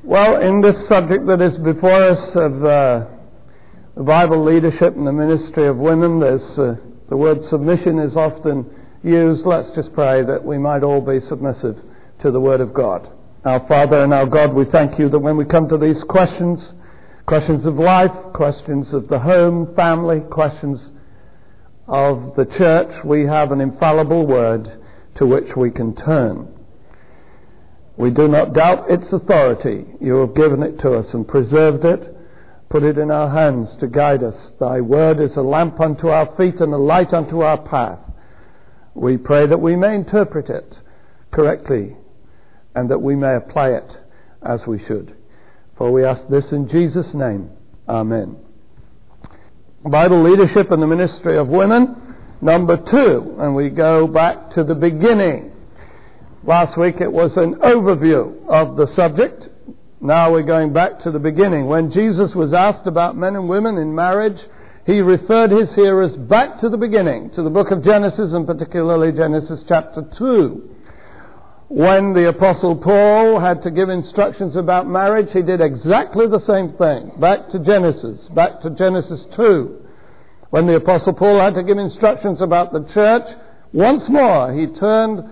Well, in this subject that is before us of the Bible leadership and the ministry of women, there's the word submission is often used. Let's just pray that we might all be submissive to the Word of God. Our Father and our God, we thank you that when we come to these questions of life, questions of the home, family, questions of the church, we have an infallible Word to which we can turn. We do not doubt its authority. You have given it to us and preserved it, put it in our hands to guide us. Thy word is a lamp unto our feet and a light unto our path. We pray that we may interpret it correctly and that we may apply it as we should. For we ask this in Jesus' name. Amen. Bible leadership and the ministry of women, number 2. And we go back to the beginning. Last week it was an overview of the subject. Now we're going back to the beginning. When Jesus was asked about men and women in marriage, he referred his hearers back to the beginning, to the book of Genesis, and particularly Genesis chapter 2. When the Apostle Paul had to give instructions about marriage, he did exactly the same thing. Back to Genesis 2. When the Apostle Paul had to give instructions about the church, once more he turned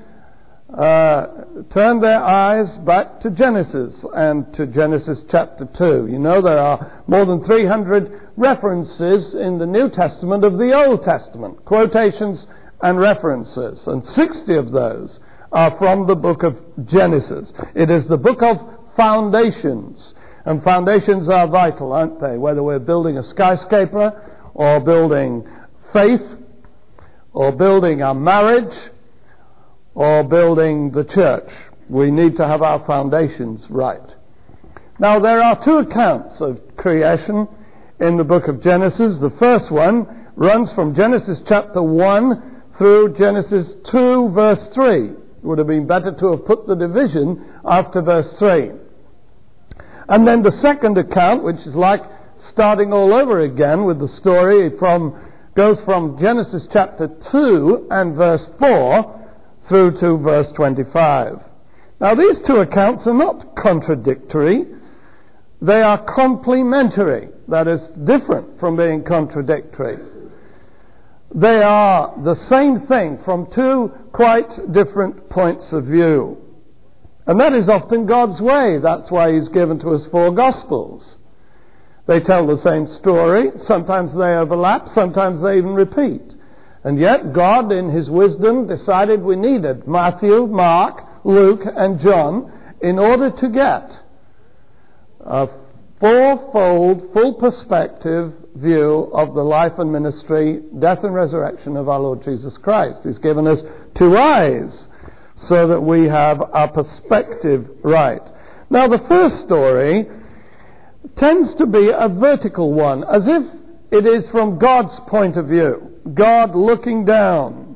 their eyes back to Genesis and to Genesis chapter 2. You know, there are more than 300 references in the New Testament of the Old Testament, quotations and references, and 60 of those are from the book of Genesis. It is the book of foundations, and foundations are vital, aren't they? Whether we're building a skyscraper or building faith or building our marriage or building the church, we need to have our foundations right. Now, there are 2 accounts of creation in the book of Genesis. The first one runs from Genesis chapter 1 through Genesis 2 verse 3. It would have been better to have put the division after verse 3. And then the second account, which is like starting all over again with the story, goes from Genesis chapter 2 and verse 4 through to verse 25. Now, these 2 accounts are not contradictory. They are complementary. That is different from being contradictory. They are the same thing from 2 quite different points of view. And that is often God's way. That's why He's given to us 4 Gospels. They tell the same story. Sometimes they overlap. Sometimes they even repeat. And yet God, in His wisdom, decided we needed Matthew, Mark, Luke, and John in order to get a fourfold, full perspective view of the life and ministry, death and resurrection of our Lord Jesus Christ. He's given us 2 eyes so that we have our perspective right. Now, the first story tends to be a vertical one, as if it is from God's point of view. God looking down.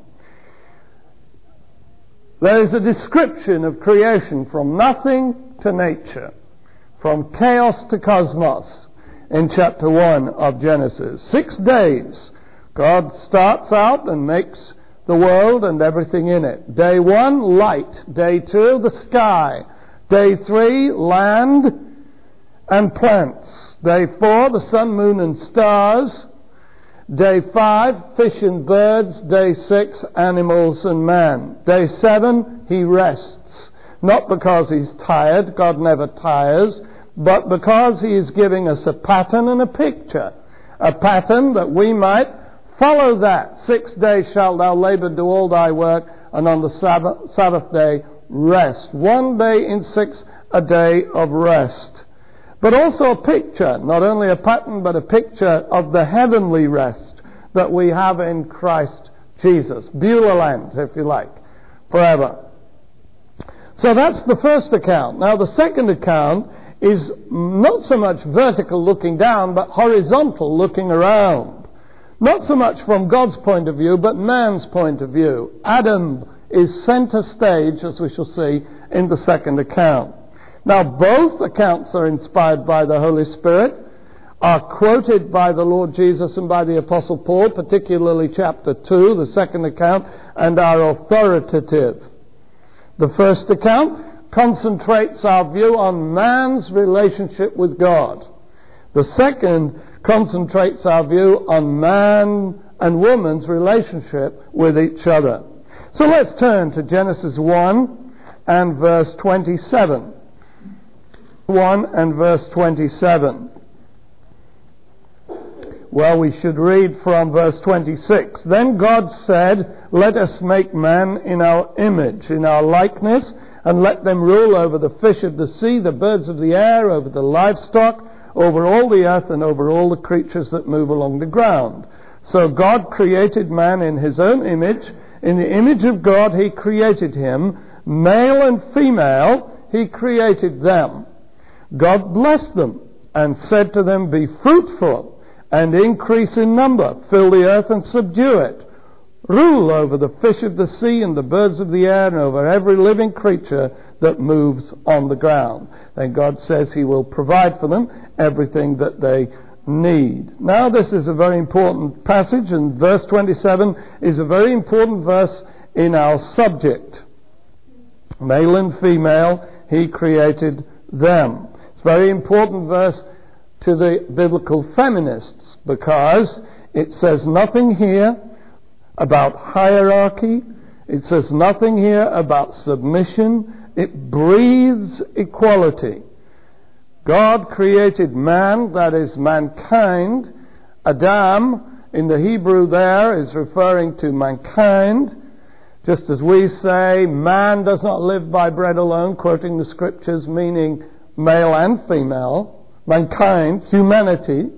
There is a description of creation from nothing to nature, from chaos to cosmos in chapter 1 of Genesis. 6 days God starts out and makes the world and everything in it. Day 1, light. Day 2, the sky. Day 3, land and plants. Day 4, the sun, moon and stars. Day 5, fish and birds. Day 6, animals and man. Day 7, he rests. Not because he's tired, God never tires, but because he is giving us a pattern and a picture. A pattern that we might follow that. 6 days shalt thou labor, do all thy work, and on the Sabbath day rest. 1 day in 6, a day of rest. But also a picture, not only a pattern, but a picture of the heavenly rest that we have in Christ Jesus. Beulah land, if you like, forever. So that's the first account. Now, the second account is not so much vertical looking down, but horizontal looking around. Not so much from God's point of view, but man's point of view. Adam is center stage, as we shall see in the second account. Now, both accounts are inspired by the Holy Spirit, are quoted by the Lord Jesus and by the Apostle Paul, particularly chapter 2, the second account, and are authoritative. The first account concentrates our view on man's relationship with God. The second concentrates our view on man and woman's relationship with each other. So let's turn to Genesis 1 and verse 27. 1 and verse 27. Well, we should read from verse 26. Then God said, "Let us make man in our image, in our likeness, and let them rule over the fish of the sea, the birds of the air, over the livestock, over all the earth, and over all the creatures that move along the ground." So God created man in his own image. In the image of God he created him. Male and female he created them. God blessed them and said to them, "Be fruitful and increase in number. Fill the earth and subdue it. Rule over the fish of the sea and the birds of the air and over every living creature that moves on the ground." Then God says he will provide for them everything that they need. Now this is a very important passage, and verse 27 is a very important verse in our subject. Male and female, he created them. It's a very important verse to the biblical feminists, because it says nothing here about hierarchy. It says nothing here about submission. It breathes equality. God created man, that is mankind. Adam, in the Hebrew there, is referring to mankind. Just as we say, man does not live by bread alone, quoting the scriptures, meaning male and female. Mankind, humanity.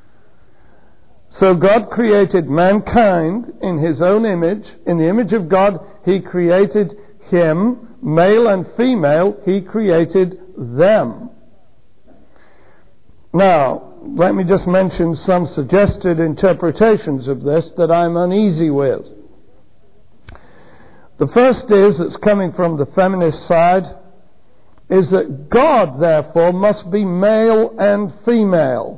So God created mankind in his own image. In the image of God, he created him. Male and female, he created them. Now, let me just mention some suggested interpretations of this that I'm uneasy with. The first is, that's coming from the feminist side, is that God, therefore, must be male and female,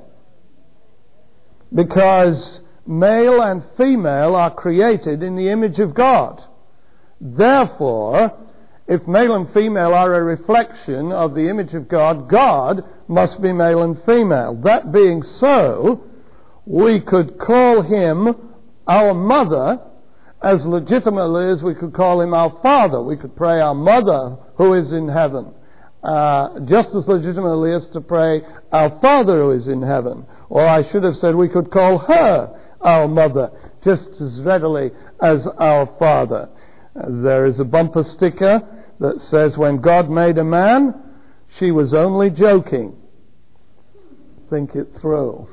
because male and female are created in the image of God. Therefore, if male and female are a reflection of the image of God, God must be male and female. That being so, we could call him our mother as legitimately as we could call him our father. We could pray our mother who is in heaven. Just as legitimately as to pray our Father who is in heaven. Or I should have said we could call her our mother just as readily as our Father. There is a bumper sticker that says, "When God made a man, she was only joking." Think it through.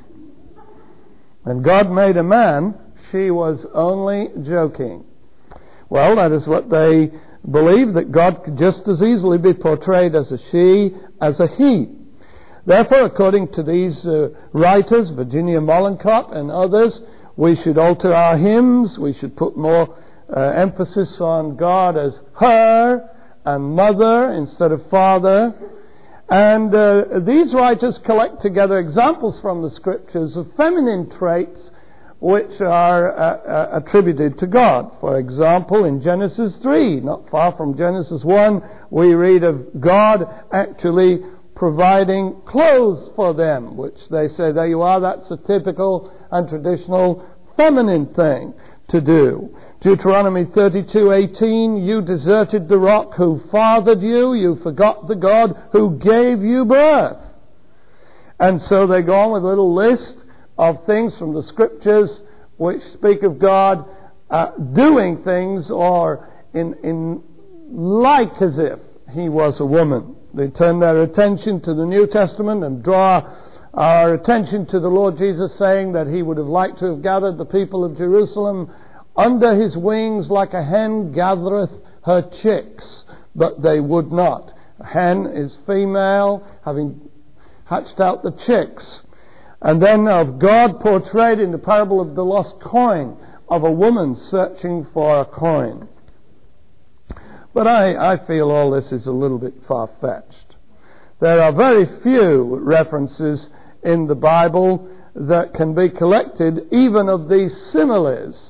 When God made a man, she was only joking. Well, that is what they believe, that God could just as easily be portrayed as a she as a he. Therefore, according to these writers, Virginia Mollenkott and others, we should alter our hymns. We should put more emphasis on God as her and mother instead of father. And these writers collect together examples from the scriptures of feminine traits which are attributed to God. For example, in Genesis 3, not far from Genesis 1, we read of God actually providing clothes for them, which they say, there you are, that's a typical and traditional feminine thing to do. Deuteronomy 32:18, "You deserted the rock who fathered you, you forgot the God who gave you birth." And so they go on with a little list of things from the scriptures which speak of God doing things or in like as if he was a woman. They turn their attention to the New Testament and draw our attention to the Lord Jesus saying that he would have liked to have gathered the people of Jerusalem under his wings like a hen gathereth her chicks, but they would not. A hen is female, having hatched out the chicks. And then of God portrayed in the parable of the lost coin, of a woman searching for a coin. But I feel all this is a little bit far-fetched. There are very few references in the Bible that can be collected even of these similes.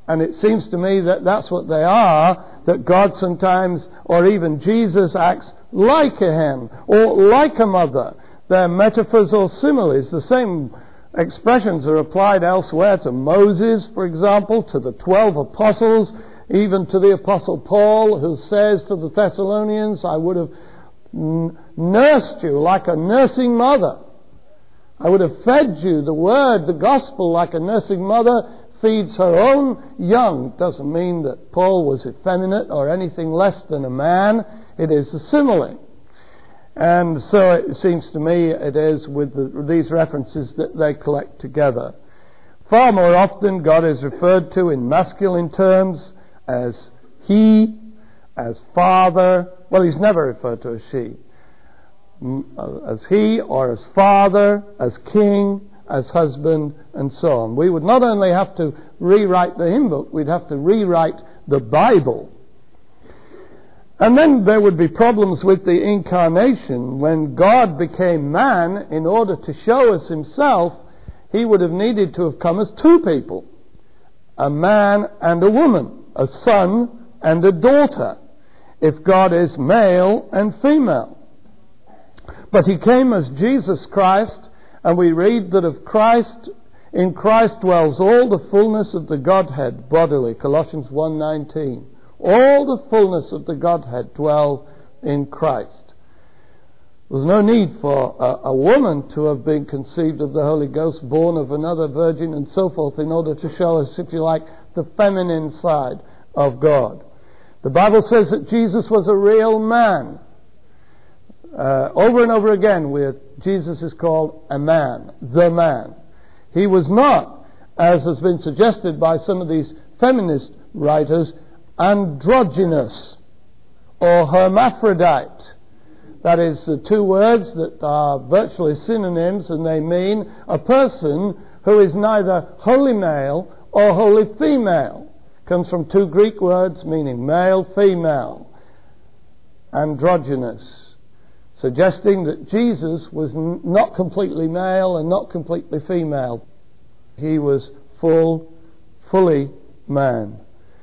And it seems to me that that's what they are, that God sometimes, or even Jesus, acts like a hen, or like a mother. They're metaphors or similes. The same expressions are applied elsewhere to Moses, for example, to the 12 apostles, even to the Apostle Paul, who says to the Thessalonians, I would have nursed you like a nursing mother. I would have fed you the word, the gospel, like a nursing mother feeds her own young. Doesn't mean that Paul was effeminate or anything less than a man. It is a simile. And so it seems to me it is with these references that they collect together. Far more often God is referred to in masculine terms as he, as father. Well, he's never referred to as she. As he or as father, as king, as husband, and so on. We would not only have to rewrite the hymn book, we'd have to rewrite the Bible. And then there would be problems with the incarnation. When God became man, in order to show us himself, he would have needed to have come as two people. A man and a woman. A son and a daughter. If God is male and female. But he came as Jesus Christ, and we read that in Christ dwells all the fullness of the Godhead bodily. Colossians 1:19. All the fullness of the Godhead dwell in Christ. There's no need for a woman to have been conceived of the Holy Ghost, born of another virgin, and so forth, in order to show us, if you like, the feminine side of God. The Bible says that Jesus was a real man. Over and over again, Jesus is called a man, the man. He was not, as has been suggested by some of these feminist writers, androgynous or hermaphrodite. That is the two words that are virtually synonyms, and they mean a person who is neither wholly male or wholly female. Comes from two Greek words meaning male, female. Androgynous. Suggesting that Jesus was not completely male and not completely female. He was fully man.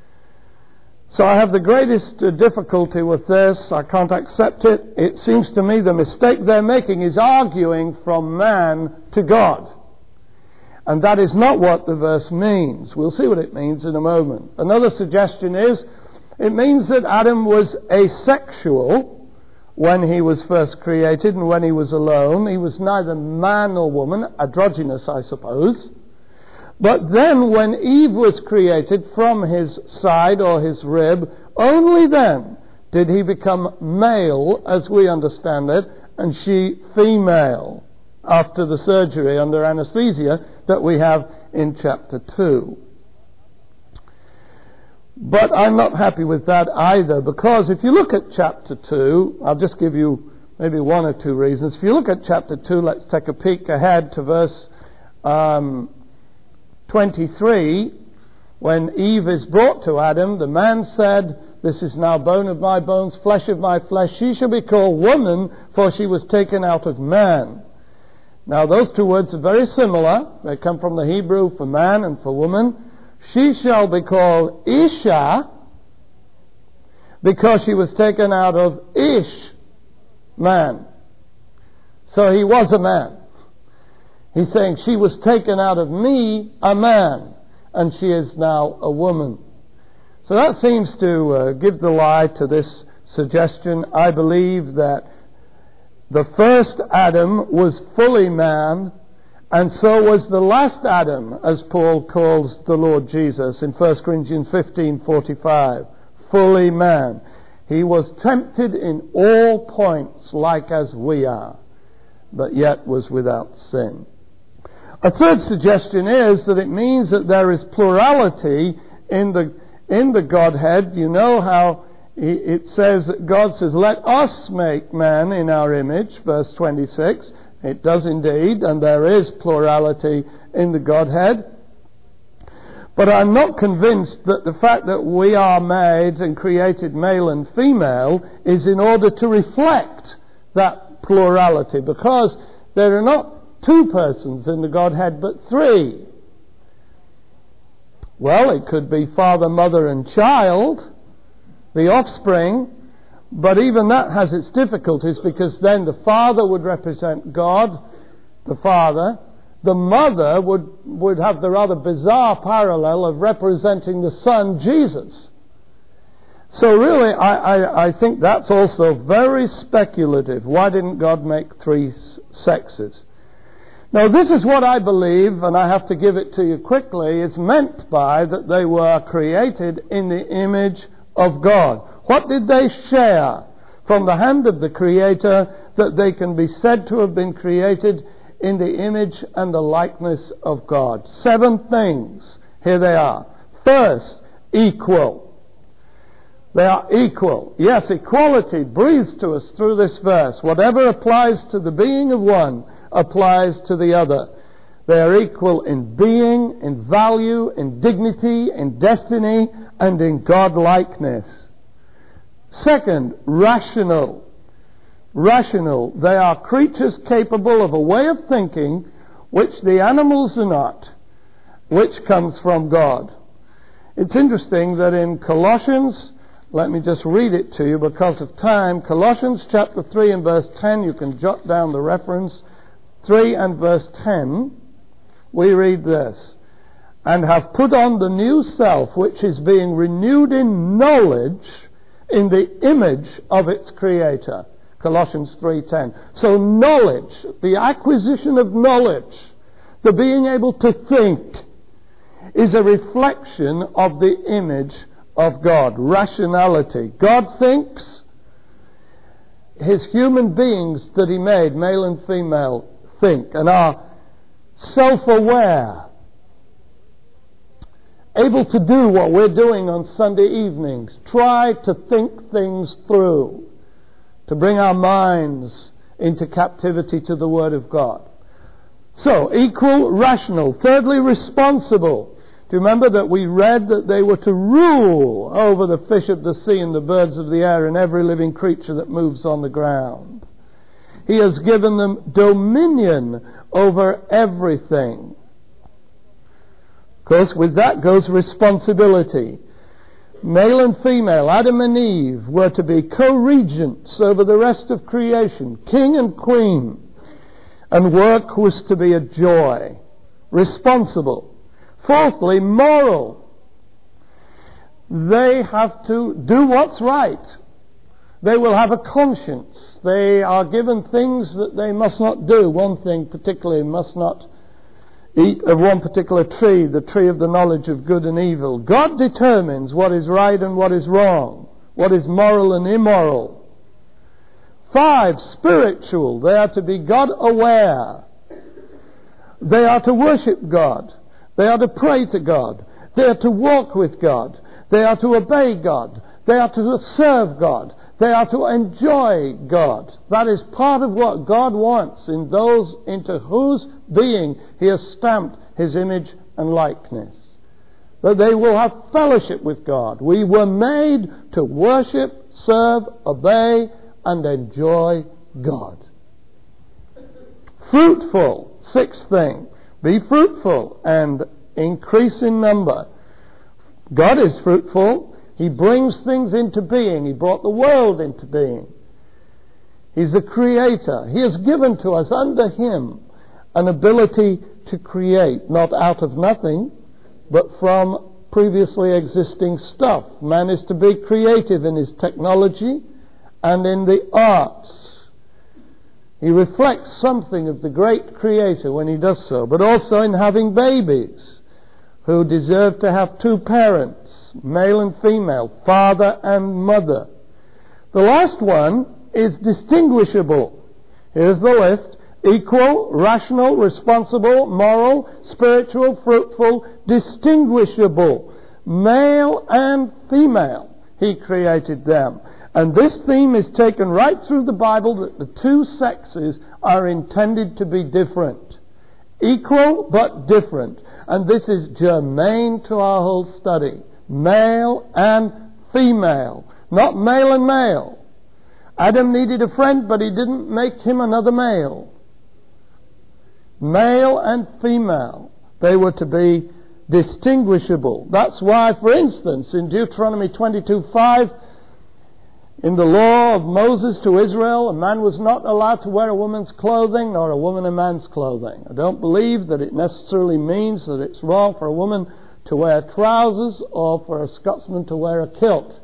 So I have the greatest difficulty with this. I can't accept it. It seems to me the mistake they're making is arguing from man to God. And that is not what the verse means. We'll see what it means in a moment. Another suggestion is, it means that Adam was asexual when he was first created and when he was alone. He was neither man nor woman, androgynous, I suppose. But then when Eve was created from his side or his rib, only then did he become male, as we understand it, and she female, after the surgery under anesthesia that we have in chapter 2. But I'm not happy with that either, because if you look at chapter 2, I'll just give you maybe one or two reasons. If you look at chapter 2, let's take a peek ahead to verse 23. When Eve is brought to Adam, the man said, "This is now bone of my bones, flesh of my flesh. She shall be called woman, for she was taken out of man." Now those two words are very similar. They come from the Hebrew for man and for woman. She shall be called Isha, because she was taken out of Ish, man. So he was a man. He's saying she was taken out of me, a man, and she is now a woman. So that seems to give the lie to this suggestion. I believe that the first Adam was fully man, and so was the last Adam, as Paul calls the Lord Jesus in 1 Corinthians 15:45. Fully man. He was tempted in all points like as we are, but yet was without sin. A third suggestion is that it means that there is plurality in the Godhead. You know how it says that God says, "Let us make man in our image," verse 26. It does indeed, and there is plurality in the Godhead. But I'm not convinced that the fact that we are made and created male and female is in order to reflect that plurality, because there are not two persons in the Godhead, but three. Well, it could be father, mother, and child, the offspring, but even that has its difficulties, because then the father would represent God, the Father. The mother would have the rather bizarre parallel of representing the Son, Jesus. So really, I think that's also very speculative. Why didn't God make three sexes? Now, this is what I believe, and I have to give it to you quickly, is meant by that they were created in the image of God. What did they share from the hand of the Creator that they can be said to have been created in the image and the likeness of God? 7 things. Here they are. First, equal. They are equal. Yes, equality breathes to us through this verse. Whatever applies to the being of one applies to the other. They are equal in being, in value, in dignity, in destiny, and in God-likeness. Second, rational. Rational. They are creatures capable of a way of thinking which the animals are not, which comes from God. It's interesting that in Colossians, let me just read it to you because of time. Colossians chapter 3 and verse 10, you can jot down the reference. 3 and verse 10, we read this: "And have put on the new self, which is being renewed in knowledge in the image of its Creator." Colossians 3:10. So knowledge, the acquisition of knowledge, the being able to think, is a reflection of the image of God. Rationality. God thinks. His human beings that He made, male and female, think and are self-aware, able to do what we're doing on Sunday evenings, try to think things through, to bring our minds into captivity to the Word of God. So, equal, rational. Thirdly, responsible. Do you remember that we read that they were to rule over the fish of the sea and the birds of the air and every living creature that moves on the ground? He has given them dominion over everything. Of course, with that goes responsibility. Male and female, Adam and Eve, were to be co-regents over the rest of creation, king and queen. And work was to be a joy. Responsible. Fourthly, moral. They have to do what's right. They will have a conscience. They are given things that they must not do. One thing particularly, must not eat of one particular tree, the tree of the knowledge of good and evil. God determines what is right and what is wrong, what is moral and immoral. 5, spiritual. They are to be God aware. They are to worship God. They are to pray to God. They are to walk with God. They are to obey God. They are to serve God. They are to enjoy God. That is part of what God wants in those into whose being He has stamped His image and likeness. That they will have fellowship with God. We were made to worship, serve, obey, and enjoy God. Fruitful. 6th thing. Be fruitful and increase in number. God is fruitful. He brings things into being. He brought the world into being. He's the creator. He has given to us under Him an ability to create, not out of nothing, but from previously existing stuff. Man is to be creative in his technology and in the arts. He reflects something of the great Creator when he does so, but also in having babies who deserve to have 2 parents, male and female, father and mother. The last one is distinguishable. Here's the list: equal, rational, responsible, moral, spiritual, fruitful, distinguishable. Male and female, He created them. And this theme is taken right through the Bible, that the 2 sexes are intended to be different. Equal but different. And this is germane to our whole study. Male and female, not male and male. Adam needed a friend, but he didn't make him another male. Male and female, they were to be distinguishable. That's why, for instance, in Deuteronomy 22:5, in the law of Moses to Israel, a man was not allowed to wear a woman's clothing, nor a woman a man's clothing. I don't believe that it necessarily means that it's wrong for a woman to wear trousers or for a Scotsman to wear a kilt.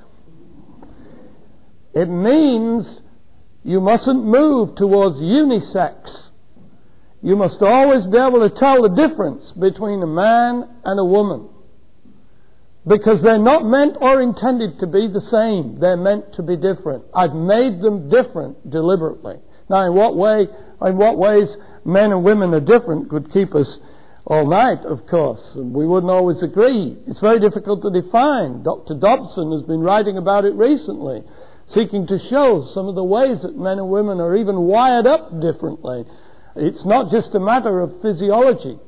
It means you mustn't move towards unisex. You must always be able to tell the difference between a man and a woman. Because they're not meant or intended to be the same. They're meant to be different. I've made them different deliberately. Now, in what ways men and women are different could keep us all night, of course. And we wouldn't always agree. It's very difficult to define. Dr. Dobson has been writing about it recently, seeking to show some of the ways that men and women are even wired up differently. It's not just a matter of physiology.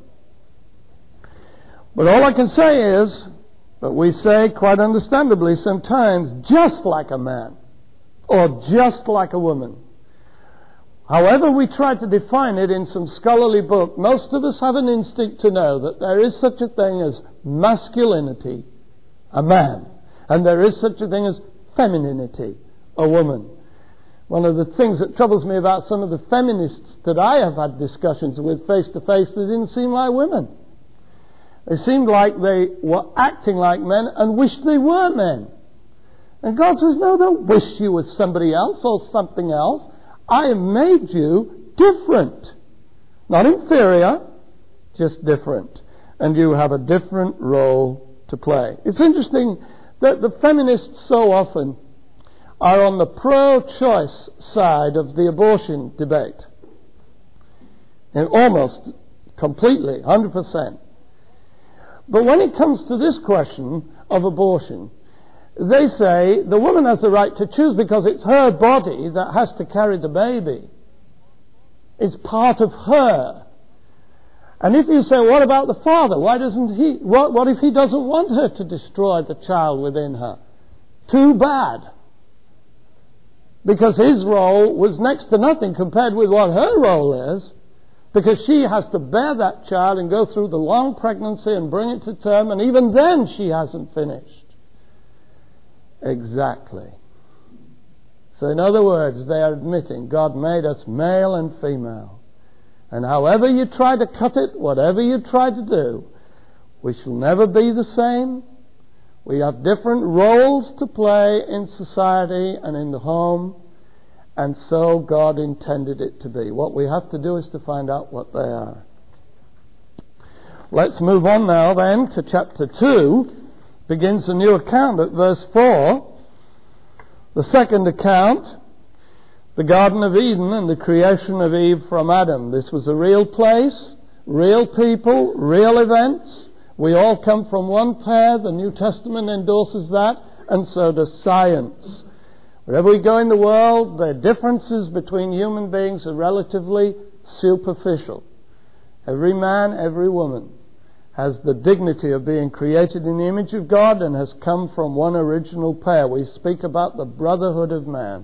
But all I can say is, but we say, quite understandably sometimes, just like a man, or just like a woman. However we try to define it in some scholarly book, most of us have an instinct to know that there is such a thing as masculinity, a man, and there is such a thing as femininity, a woman. One of the things that troubles me about some of the feminists that I have had discussions with face to face, they didn't seem like women. They seemed like they were acting like men and wished they were men. And God says, no, don't wish you were somebody else or something else. I have made you different. Not inferior, just different. And you have a different role to play. It's interesting that the feminists so often are on the pro-choice side of the abortion debate. And almost completely, 100%. But when it comes to this question of abortion, they say the woman has the right to choose because it's her body that has to carry the baby. It's part of her. And if you say, what about the father? Why doesn't he? What if he doesn't want her to destroy the child within her? Too bad. Because his role was next to nothing compared with what her role is. Because she has to bear that child and go through the long pregnancy and bring it to term, and even then she hasn't finished. Exactly. So in other words, they are admitting God made us male and female. And however you try to cut it, whatever you try to do, we shall never be the same. We have different roles to play in society and in the home. And so God intended it to be. What we have to do is to find out what they are. Let's move on now then to chapter 2. Begins a new account at verse 4. The second account, the Garden of Eden and the creation of Eve from Adam. This was a real place, real people, real events. We all come from one pair. The New Testament endorses that, and so does science. Wherever we go in the world, the differences between human beings are relatively superficial. Every man, every woman has the dignity of being created in the image of God and has come from one original pair. We speak about the brotherhood of man.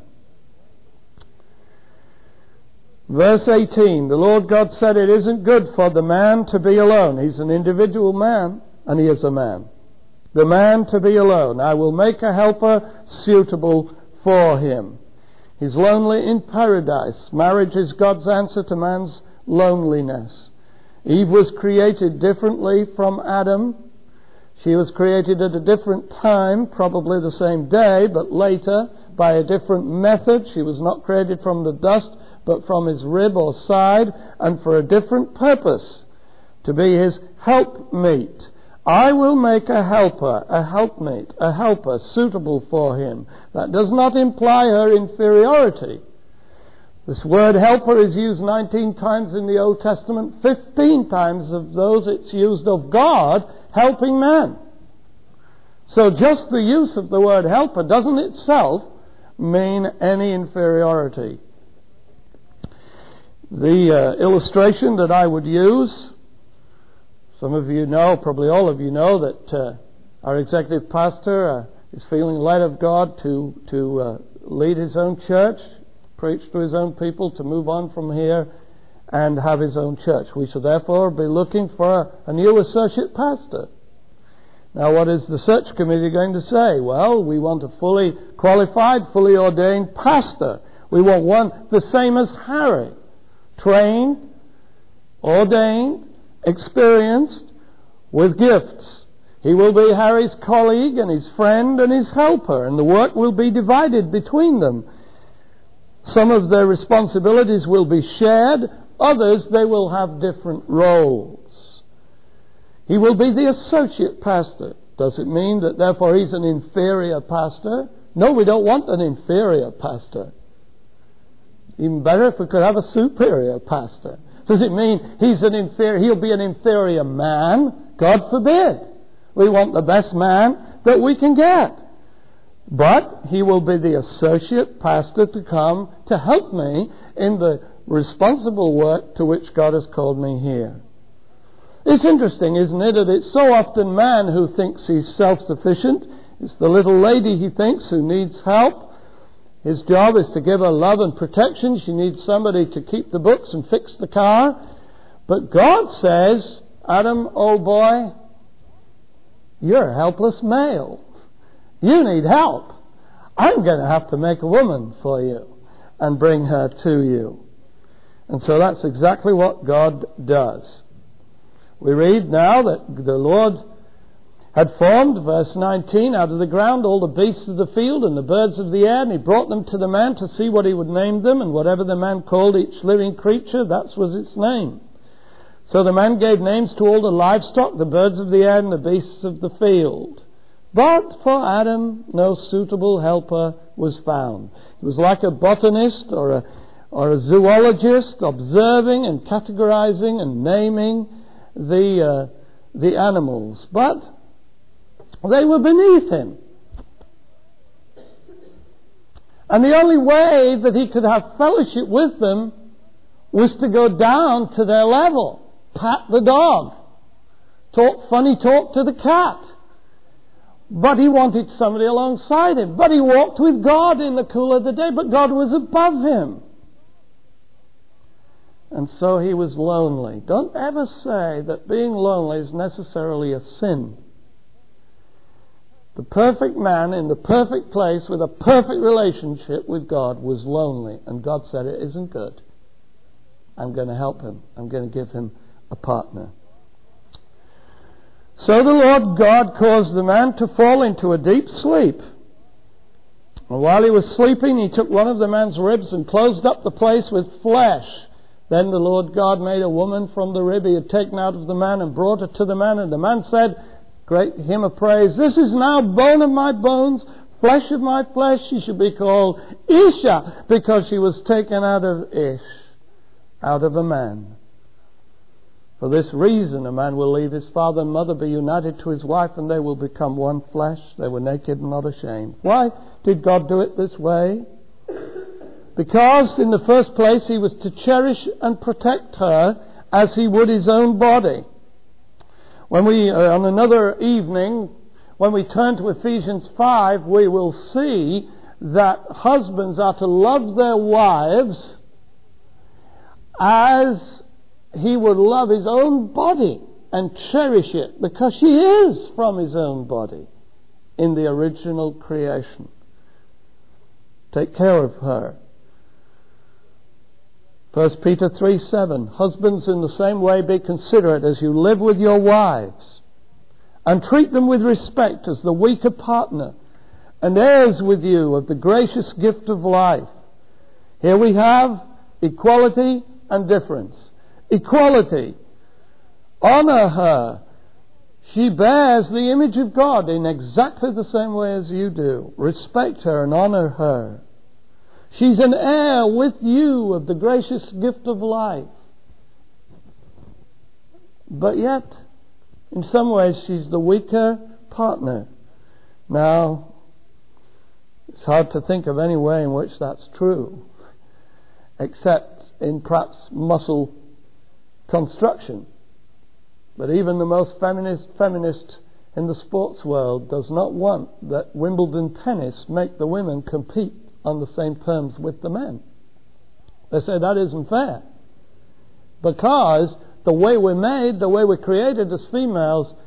Verse 18, the Lord God said, it isn't good for the man to be alone. He's an individual man, and he is a man. The man to be alone. I will make a helper suitable for him. He's lonely in paradise. Marriage is God's answer to man's loneliness. Eve was created differently from Adam. She was created at a different time, probably the same day, but later by a different method. She was not created from the dust, but from his rib or side, and for a different purpose, to be his helpmeet. I will make a helper, a helpmate, a helper suitable for him. That does not imply her inferiority. This word helper is used 19 times in the Old Testament. 15 times of those it's used of God helping man. So just the use of the word helper doesn't itself mean any inferiority. The illustration that I would use, some of you know, probably all of you know, that our executive pastor is feeling led of God to lead his own church, preach to his own people, to move on from here and have his own church. We should therefore be looking for a new associate pastor. Now, what is the search committee going to say? Well, we want a fully qualified, fully ordained pastor. We want one the same as Harry. Trained, ordained, experienced, with gifts. He will be Harry's colleague and his friend and his helper, and the work will be divided between them. Some of their responsibilities will be shared, others they will have different roles. He will be the associate pastor. Does it mean that therefore he's an inferior pastor? No, we don't want an inferior pastor. Even better if we could have a superior pastor. Does it mean he'll be an inferior man? God forbid. We want the best man that we can get. But he will be the associate pastor to come to help me in the responsible work to which God has called me here. It's interesting, isn't it, that it's so often man who thinks he's self-sufficient. It's the little lady, he thinks, who needs help. His job is to give her love and protection. She needs somebody to keep the books and fix the car. But God says, Adam, old boy, you're a helpless male. You need help. I'm going to have to make a woman for you and bring her to you. And so that's exactly what God does. We read now that the Lord had formed, verse 19, out of the ground all the beasts of the field and the birds of the air, and he brought them to the man to see what he would name them, and whatever the man called each living creature, that was its name. So the man gave names to all the livestock, the birds of the air, and the beasts of the field. But for Adam no suitable helper was found. He was like a botanist or a zoologist, observing and categorizing and naming the animals, but they were beneath him. And the only way that he could have fellowship with them was to go down to their level, pat the dog, talk funny talk to the cat. But he wanted somebody alongside him. But he walked with God in the cool of the day, but God was above him. And so he was lonely. Don't ever say that being lonely is necessarily a sin. The perfect man in the perfect place with a perfect relationship with God was lonely. And God said, it isn't good. I'm going to help him. I'm going to give him a partner. So the Lord God caused the man to fall into a deep sleep. And while he was sleeping, he took one of the man's ribs and closed up the place with flesh. Then the Lord God made a woman from the rib he had taken out of the man and brought her to the man. And the man said, great hymn of praise, this is now bone of my bones, flesh of my flesh. She should be called Isha, because she was taken out of Ish, out of a man. For this reason a man will leave his father and mother, be united to his wife, and they will become one flesh. They were naked and not ashamed. Why did God do it this way? Because, in the first place, he was to cherish and protect her as he would his own body. When we, on another evening, when we turn to Ephesians 5, we will see that husbands are to love their wives as he would love his own body and cherish it, because she is from his own body in the original creation. Take care of her. 1 Peter 3:7, husbands in the same way be considerate as you live with your wives, and treat them with respect as the weaker partner, and heirs with you of the gracious gift of life. Here we have equality and difference. Equality. Honor her. She bears the image of God in exactly the same way as you do. Respect her and honor her. She's an heir with you of the gracious gift of life. But yet, in some ways, she's the weaker partner. Now, it's hard to think of any way in which that's true, except in perhaps muscle construction. But even the most feminist in the sports world does not want that Wimbledon tennis make the women compete on the same terms with the men. They say that isn't fair, because the way we're made, the way we're created as females,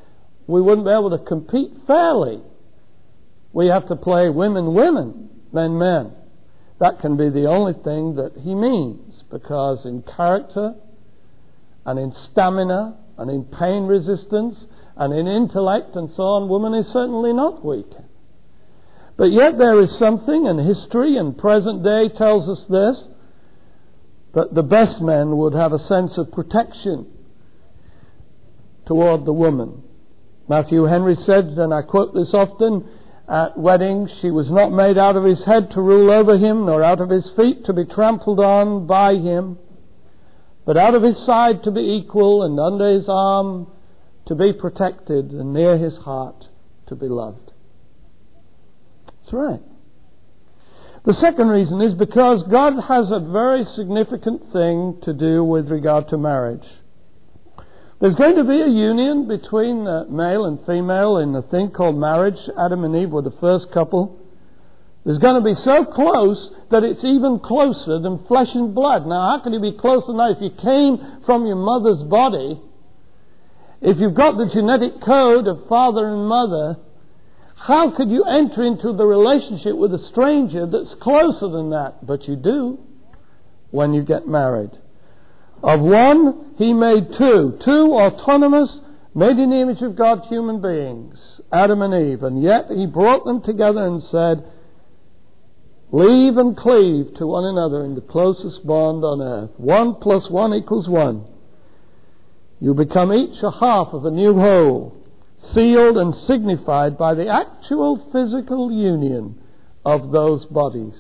we wouldn't be able to compete fairly. We have to play women, women, men, men. That can be the only thing that he means, because in character and in stamina and in pain resistance and in intellect and so on, woman is certainly not weak. But yet there is something, and history and present day tells us this, that the best men would have a sense of protection toward the woman. Matthew Henry said, and I quote this often, at weddings, she was not made out of his head to rule over him, nor out of his feet to be trampled on by him, but out of his side to be equal, and under his arm to be protected, and near his heart to be loved. That's right. The second reason is because God has a very significant thing to do with regard to marriage. There's going to be a union between male and female in a thing called marriage. Adam and Eve were the first couple. There's going to be so close that it's even closer than flesh and blood. Now, how can you be closer than that? If you came from your mother's body, if you've got the genetic code of father and mother, how could you enter into the relationship with a stranger that's closer than that? But you do when you get married. Of one, he made two autonomous, made in the image of God human beings, Adam and Eve, and yet he brought them together and said, leave and cleave to one another in the closest bond on earth. 1 + 1 = 1. You become each a half of a new whole, sealed and signified by the actual physical union of those bodies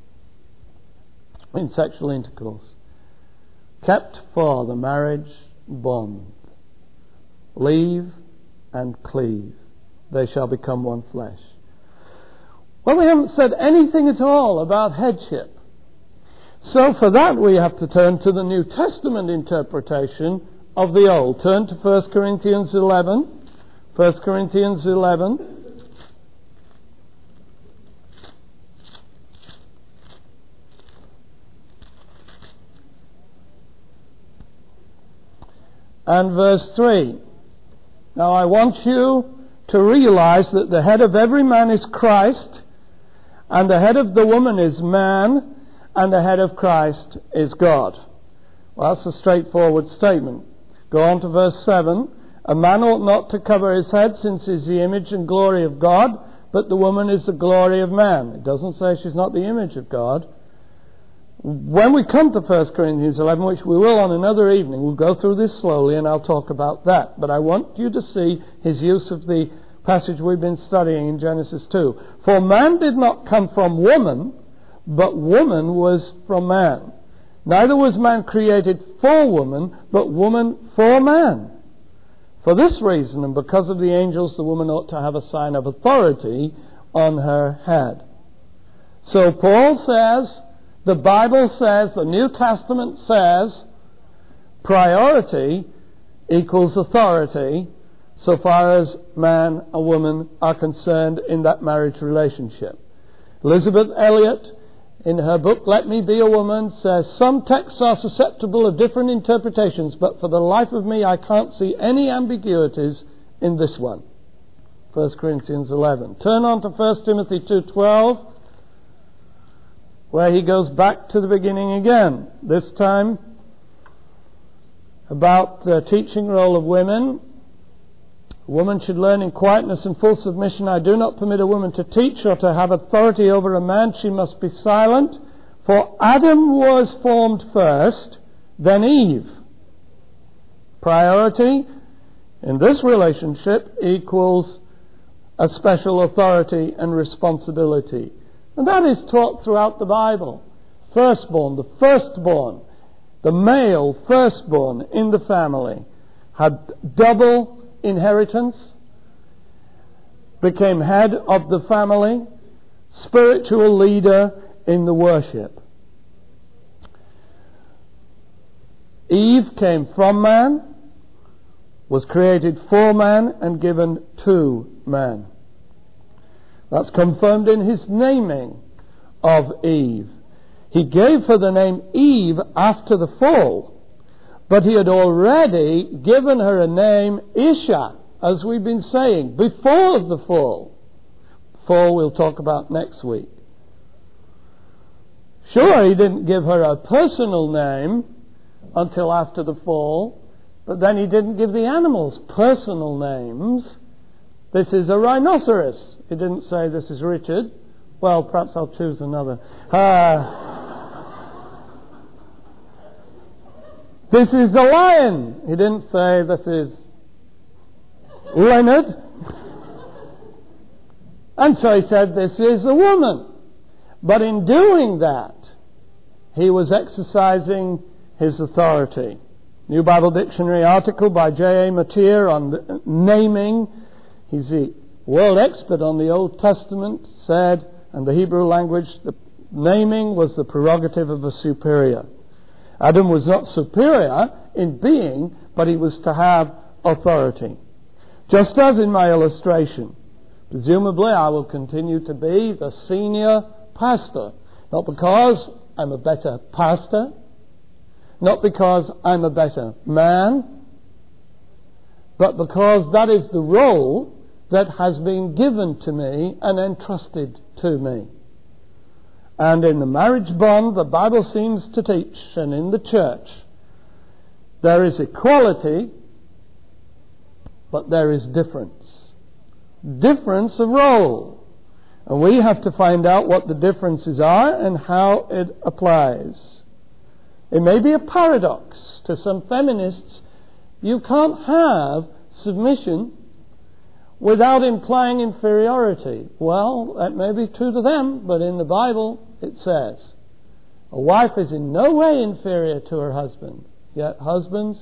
in sexual intercourse, kept for the marriage bond. Leave and cleave, they shall become one flesh. Well, we haven't said anything at all about headship. So for that we have to turn to the New Testament interpretation of the Old. Turn to 1 Corinthians 11. 1 Corinthians 11. And verse 3. Now I want you to realize that the head of every man is Christ, and the head of the woman is man, and the head of Christ is God. Well, that's a straightforward statement. Go on to verse 7. A man ought not to cover his head, since he is the image and glory of God, but the woman is the glory of man. It doesn't say she's not the image of God. When we come to 1 Corinthians 11, which we will on another evening, we'll go through this slowly and I'll talk about that. But I want you to see his use of the passage we've been studying in Genesis 2. For man did not come from woman, but woman was from man. Neither was man created for woman, but woman for man. For this reason, and because of the angels, the woman ought to have a sign of authority on her head. So Paul says, the Bible says, the New Testament says, priority equals authority so far as man and woman are concerned in that marriage relationship. Elizabeth Elliot, in her book, Let Me Be a Woman, says, some texts are susceptible of different interpretations, but for the life of me I can't see any ambiguities in this one. 1 Corinthians 11. Turn on to 1 Timothy 2:12. Where he goes back to the beginning again, this time about the teaching role of women. A woman should learn in quietness and full submission. I do not permit a woman to teach or to have authority over a man. She must be silent. For Adam was formed first, then Eve. Priority in this relationship equals a special authority and responsibility. And that is taught throughout the Bible. Firstborn, the firstborn, the male firstborn in the family had double inheritance, became head of the family, spiritual leader in the worship. Eve came from man, was created for man, and given to man. That's confirmed in his naming of Eve. He gave her the name Eve after the fall, but he had already given her a name, Isha, as we've been saying, before the fall. Fall we'll talk about next week. Sure, he didn't give her a personal name until after the fall, but then he didn't give the animals personal names. This is a rhinoceros. He didn't say, this is Richard. Well, perhaps I'll choose another. This is the lion. He didn't say, this is Leonard. And so he said, this is a woman. But in doing that, he was exercising his authority. New Bible Dictionary article by J.A. Mateer on naming. He's the world expert on the Old Testament, said, and the Hebrew language, the naming was the prerogative of a superior. Adam was not superior in being, but he was to have authority. Just as in my illustration, presumably I will continue to be the senior pastor, not because I'm a better pastor, not because I'm a better man, but because that is the role that has been given to me and entrusted to me. And in the marriage bond, the Bible seems to teach, and in the church, there is equality, but there is difference. Difference of role. And we have to find out what the differences are and how it applies. It may be a paradox to some feminists. You can't have submission without implying inferiority. Well, that may be true to them, but in the Bible it says a wife is in no way inferior to her husband. Yet husbands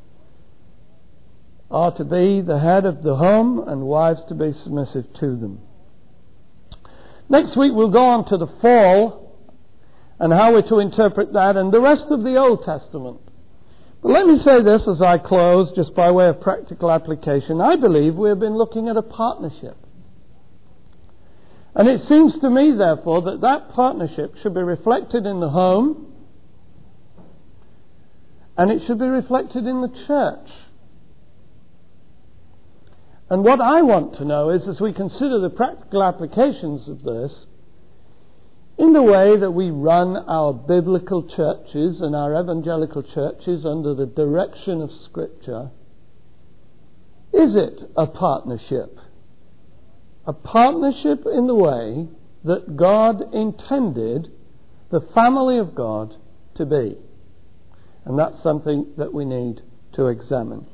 are to be the head of the home and wives to be submissive to them. Next week we'll go on to the fall and how we're to interpret that and the rest of the Old Testament. But let me say this as I close, just by way of practical application. I believe we have been looking at a partnership. And it seems to me, therefore, that that partnership should be reflected in the home and it should be reflected in the church. And what I want to know is, as we consider the practical applications of this, in the way that we run our biblical churches and our evangelical churches under the direction of Scripture, is it a partnership? A partnership in the way that God intended the family of God to be. And that's something that we need to examine.